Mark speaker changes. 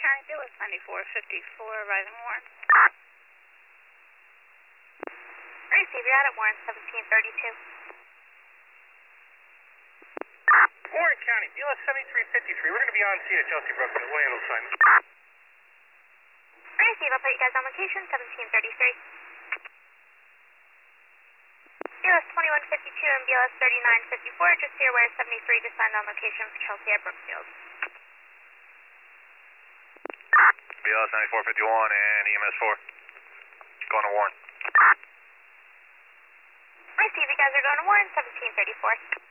Speaker 1: County, BLS 9454, arriving Warren.
Speaker 2: Receive, you're out at Warren, 1732.
Speaker 3: Warren County, BLS 7353. We're going to be on scene at Chelsea Brooklyn. We'll handle assignment.
Speaker 2: Receive, I'll put you guys on location, 1733. BLS 2152 and BLS 3954, just so you're aware, 73 just signed on location for Chelsea at Brookfield.
Speaker 4: BLS 9451 and EMS 4. Going to Warren.
Speaker 2: Receive, you guys are going to Warren, 1734.